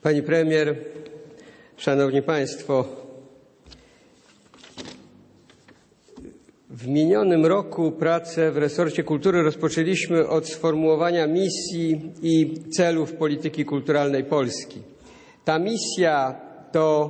Pani Premier, Szanowni Państwo, w minionym roku pracę w resorcie kultury rozpoczęliśmy od sformułowania misji i celów polityki kulturalnej Polski. Ta misja to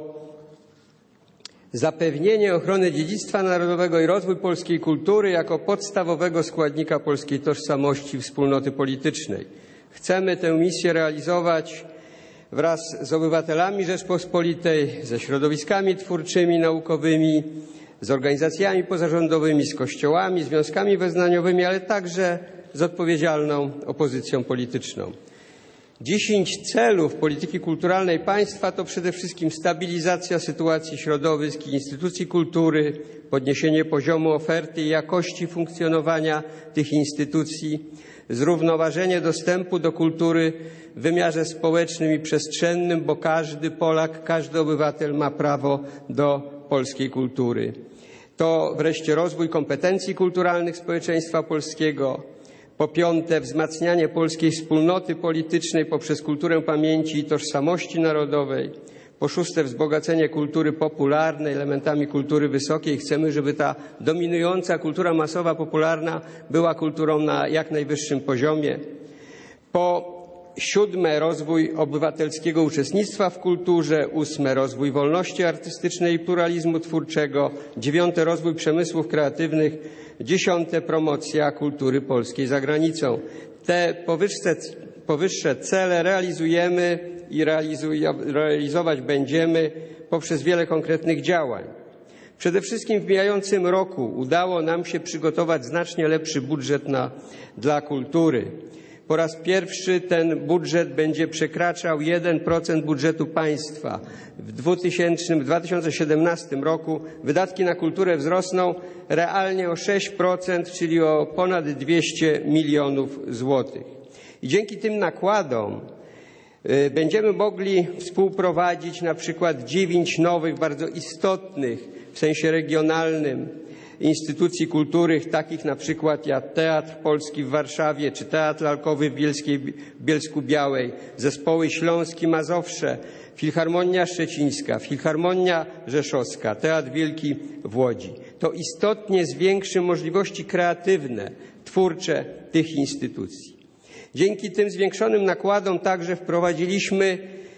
zapewnienie ochrony dziedzictwa narodowego i rozwój polskiej kultury jako podstawowego składnika polskiej tożsamości wspólnoty politycznej. Chcemy tę misję realizować wraz z obywatelami Rzeczpospolitej, ze środowiskami twórczymi, naukowymi, z organizacjami pozarządowymi, z kościołami, związkami wyznaniowymi, ale także z odpowiedzialną opozycją polityczną. 10 celów polityki kulturalnej państwa to przede wszystkim stabilizacja sytuacji środowisk i instytucji kultury, podniesienie poziomu oferty i jakości funkcjonowania tych instytucji, zrównoważenie dostępu do kultury w wymiarze społecznym i przestrzennym, bo każdy Polak, każdy obywatel ma prawo do polskiej kultury. To wreszcie rozwój kompetencji kulturalnych społeczeństwa polskiego. Po piąte, wzmacnianie polskiej wspólnoty politycznej poprzez kulturę pamięci i tożsamości narodowej. Po szóste, wzbogacenie kultury popularnej elementami kultury wysokiej. Chcemy, żeby ta dominująca kultura masowa, popularna była kulturą na jak najwyższym poziomie. Po siódme, rozwój obywatelskiego uczestnictwa w kulturze. Ósme, rozwój wolności artystycznej i pluralizmu twórczego. Dziewiąte, rozwój przemysłów kreatywnych. Dziesiąte, promocja kultury polskiej za granicą. Te powyższe cele realizujemy i realizować będziemy poprzez wiele konkretnych działań. Przede wszystkim w mijającym roku udało nam się przygotować znacznie lepszy budżet dla kultury. Po raz pierwszy ten budżet będzie przekraczał 1% budżetu państwa. W 2017 roku wydatki na kulturę wzrosną realnie o 6%, czyli o ponad 200 milionów złotych. I dzięki tym nakładom będziemy mogli współprowadzić na przykład 9 nowych, bardzo istotnych w sensie regionalnym instytucji kultury, takich na przykład jak Teatr Polski w Warszawie czy Teatr Lalkowy w Bielsku-Białej, zespoły Śląski, Mazowsze, Filharmonia Szczecińska, Filharmonia Rzeszowska, Teatr Wielki w Łodzi. To istotnie zwiększy możliwości kreatywne, twórcze tych instytucji. Dzięki tym zwiększonym nakładom także wprowadziliśmy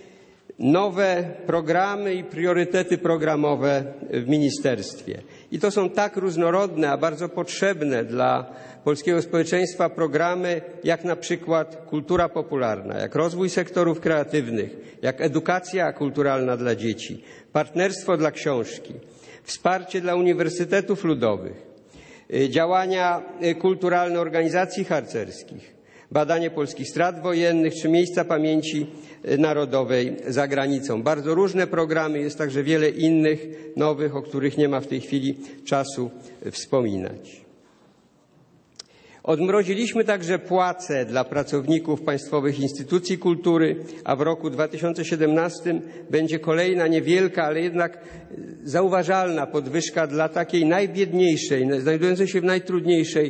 nowe programy i priorytety programowe w ministerstwie. I to są tak różnorodne, a bardzo potrzebne dla polskiego społeczeństwa programy, jak na przykład kultura popularna, jak rozwój sektorów kreatywnych, jak edukacja kulturalna dla dzieci, partnerstwo dla książki, wsparcie dla uniwersytetów ludowych, działania kulturalne organizacji harcerskich, badanie polskich strat wojennych czy miejsca pamięci narodowej za granicą. Bardzo różne programy, jest także wiele innych nowych, o których nie ma w tej chwili czasu wspominać. Odmroziliśmy także płace dla pracowników państwowych instytucji kultury, a w roku 2017 będzie kolejna niewielka, ale jednak zauważalna podwyżka dla takiej najbiedniejszej, znajdującej się w najtrudniejszej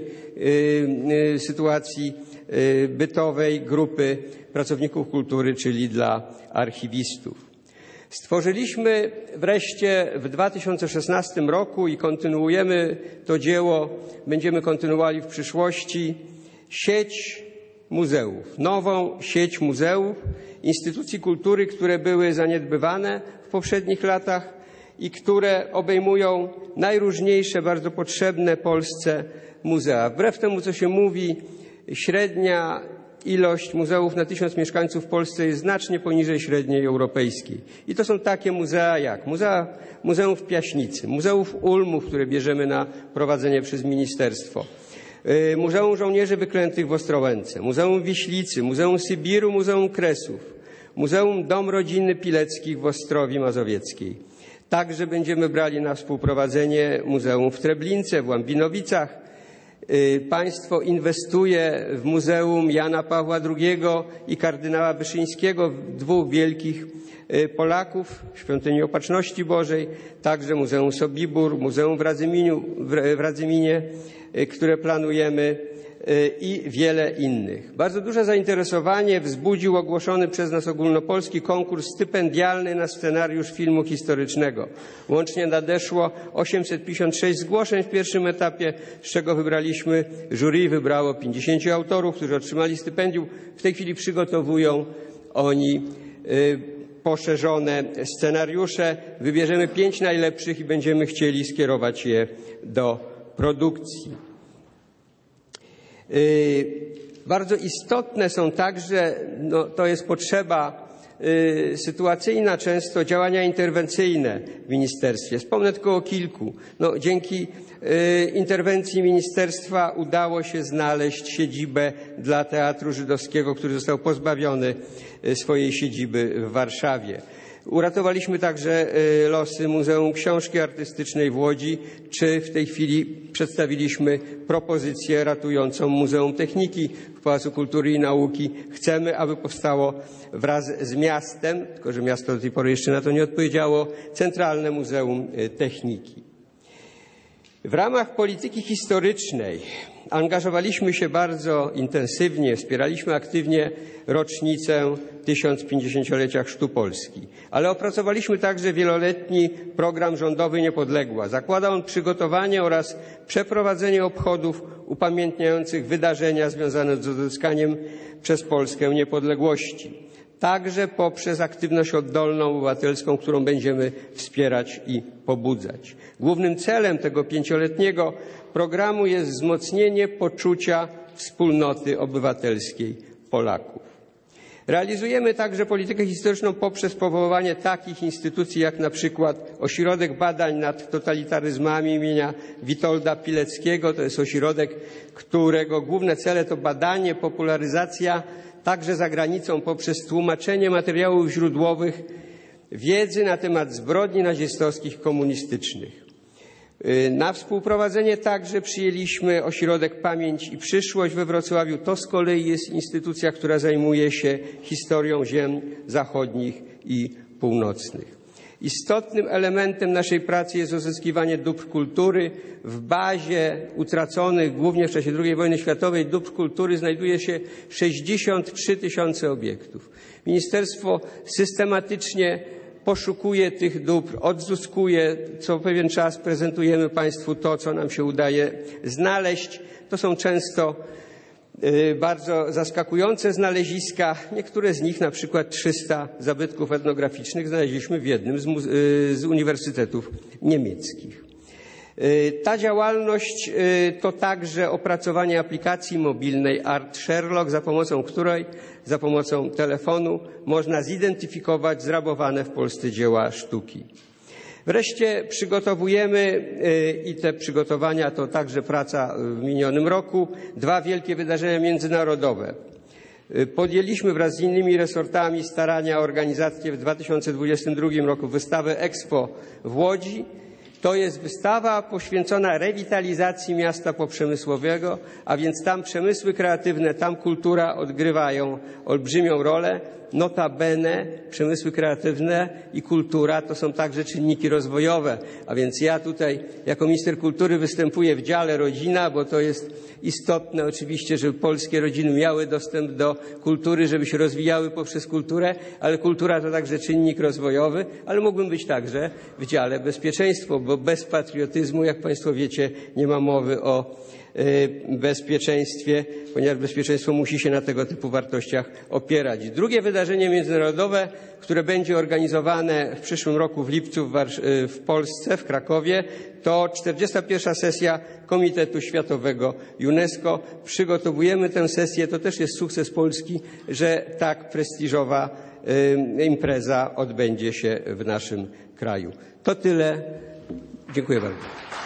sytuacji bytowej grupy pracowników kultury, czyli dla archiwistów. Stworzyliśmy wreszcie w 2016 roku i kontynuujemy to dzieło, będziemy kontynuowali w przyszłości, sieć muzeów, nową sieć muzeów, instytucji kultury, które były zaniedbywane w poprzednich latach i które obejmują najróżniejsze, bardzo potrzebne Polsce muzea. Wbrew temu, co się mówi, średnia ilość muzeów na 1000 mieszkańców w Polsce jest znacznie poniżej średniej europejskiej. I to są takie muzea jak Muzeum w Piaśnicy, Muzeum Ulmów, które bierzemy na prowadzenie przez ministerstwo, Muzeum Żołnierzy Wyklętych w Ostrołęce, Muzeum Wiślicy, Muzeum Sybiru, Muzeum Kresów, Muzeum Dom Rodziny Pileckich w Ostrowi Mazowieckiej. Także będziemy brali na współprowadzenie Muzeum w Treblince, w Łambinowicach. Państwo inwestuje w Muzeum Jana Pawła II i kardynała Wyszyńskiego, dwóch wielkich Polaków, Świątyni Opatrzności Bożej, także Muzeum Sobibór, Muzeum w Radzyminie, które planujemy i wiele innych. Bardzo duże zainteresowanie wzbudził ogłoszony przez nas ogólnopolski konkurs stypendialny na scenariusz filmu historycznego. Łącznie nadeszło 856 zgłoszeń w pierwszym etapie, z czego jury wybrało 50 autorów, którzy otrzymali stypendium. W tej chwili przygotowują oni poszerzone scenariusze. Wybierzemy 5 najlepszych i będziemy chcieli skierować je do produkcji. Bardzo istotne są także, to jest potrzeba sytuacyjna, często działania interwencyjne w ministerstwie. Wspomnę tylko o kilku. Dzięki interwencji ministerstwa udało się znaleźć siedzibę dla Teatru Żydowskiego, który został pozbawiony swojej siedziby w Warszawie. Uratowaliśmy także losy Muzeum Książki Artystycznej w Łodzi, czy w tej chwili przedstawiliśmy propozycję ratującą Muzeum Techniki w Pałacu Kultury i Nauki. Chcemy, aby powstało wraz z miastem, tylko że miasto do tej pory jeszcze na to nie odpowiedziało, Centralne Muzeum Techniki. W ramach polityki historycznej angażowaliśmy się bardzo intensywnie, wspieraliśmy aktywnie rocznicę 1050-lecia Chrztu Polski, ale opracowaliśmy także wieloletni program rządowy Niepodległa. Zakłada on przygotowanie oraz przeprowadzenie obchodów upamiętniających wydarzenia związane z odzyskaniem przez Polskę niepodległości. Także poprzez aktywność oddolną, obywatelską, którą będziemy wspierać i pobudzać. Głównym celem tego 5-letniego programu jest wzmocnienie poczucia wspólnoty obywatelskiej Polaków. Realizujemy także politykę historyczną poprzez powoływanie takich instytucji jak na przykład Ośrodek Badań nad Totalitaryzmami imienia Witolda Pileckiego. To jest ośrodek, którego główne cele to badanie, popularyzacja także za granicą poprzez tłumaczenie materiałów źródłowych wiedzy na temat zbrodni nazistowskich, komunistycznych. Na współprowadzenie także przyjęliśmy Ośrodek Pamięć i Przyszłość we Wrocławiu. To z kolei jest instytucja, która zajmuje się historią ziem zachodnich i północnych. Istotnym elementem naszej pracy jest uzyskiwanie dóbr kultury. W bazie utraconych głównie w czasie II wojny światowej dóbr kultury znajduje się 63 000 obiektów. Ministerstwo systematycznie poszukuje tych dóbr, odzyskuje. Co pewien czas prezentujemy Państwu to, co nam się udaje znaleźć. To są często bardzo zaskakujące znaleziska. Niektóre z nich, na przykład 300 zabytków etnograficznych, znaleźliśmy w jednym z uniwersytetów niemieckich. Ta działalność to także opracowanie aplikacji mobilnej Art Sherlock, za pomocą której, za pomocą telefonu, można zidentyfikować zrabowane w Polsce dzieła sztuki. Wreszcie przygotowujemy, i te przygotowania to także praca w minionym roku, 2 wielkie wydarzenia międzynarodowe. Podjęliśmy wraz z innymi resortami starania o organizację w 2022 roku wystawy Expo w Łodzi. To jest wystawa poświęcona rewitalizacji miasta poprzemysłowego, a więc tam przemysły kreatywne, tam kultura odgrywają olbrzymią rolę. Notabene przemysły kreatywne i kultura to są także czynniki rozwojowe, a więc ja tutaj jako minister kultury występuję w dziale rodzina, bo to jest istotne oczywiście, żeby polskie rodziny miały dostęp do kultury, żeby się rozwijały poprzez kulturę, ale kultura to także czynnik rozwojowy, ale mógłbym być także w dziale bezpieczeństwo, bo bez patriotyzmu, jak Państwo wiecie, nie ma mowy o bezpieczeństwie, ponieważ bezpieczeństwo musi się na tego typu wartościach opierać. Drugie wydarzenie międzynarodowe, które będzie organizowane w przyszłym roku w lipcu w Polsce, w Krakowie, to 41. sesja Komitetu Światowego UNESCO. Przygotowujemy tę sesję, to też jest sukces Polski, że tak prestiżowa impreza odbędzie się w naszym kraju. To tyle. Dziękuję bardzo.